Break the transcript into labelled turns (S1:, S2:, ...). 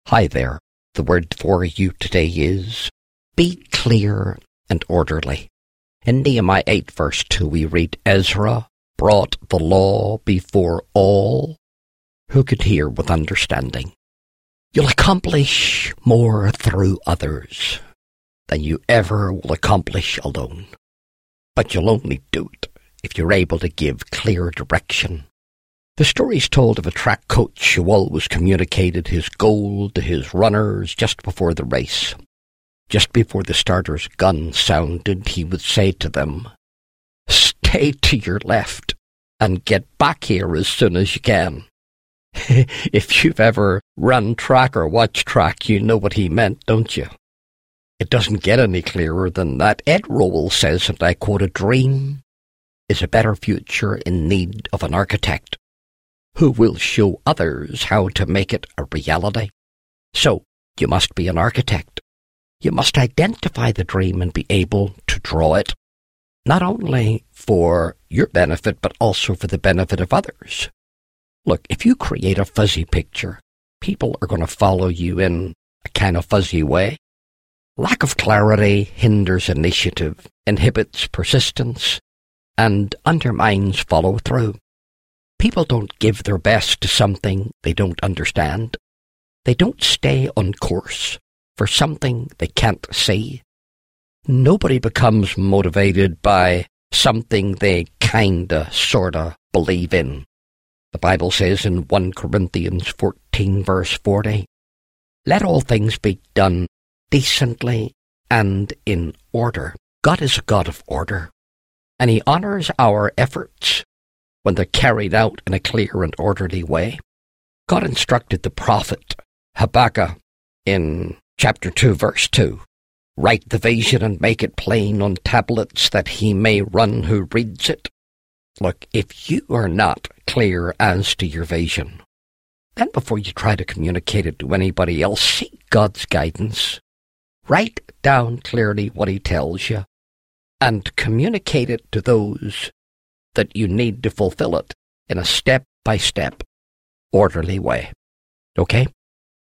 S1: Hi there. The word for you today is be clear and orderly. In Nehemiah 8 verse 2 we read, Ezra brought the law before all who could hear with understanding. You'll accomplish more through others than you ever will accomplish alone. But you'll only do it if you're able to give clear direction. The story's told of a track coach who always communicated his goal to his runners just before the race. Just before the starter's gun sounded, he would say to them, "Stay to your left and get back here as soon as you can." If you've ever run track or watched track, you know what he meant, don't you? It doesn't get any clearer than that. Ed Rowell says, and I quote, "A dream is a better future in need of an architect who will show others how to make it a reality." So, you must be an architect. You must identify the dream and be able to draw it, not only for your benefit, but also for the benefit of others. Look, if you create a fuzzy picture, people are going to follow you in a kind of fuzzy way. Lack of clarity hinders initiative, inhibits persistence, and undermines follow-through. People don't give their best to something they don't understand. They don't stay on course for something they can't see. Nobody becomes motivated by something they kinda, sorta believe in. The Bible says in 1 Corinthians 14 verse 40, "Let all things be done decently and in order." God is a God of order, and He honors our efforts when they're carried out in a clear and orderly way. God instructed the prophet Habakkuk in chapter 2, verse 2, "Write the vision and make it plain on tablets that he may run who reads it." Look, if you are not clear as to your vision, then before you try to communicate it to anybody else, seek God's guidance. Write down clearly what He tells you and communicate it to those that you need to fulfill it in a step-by-step, orderly way. Okay?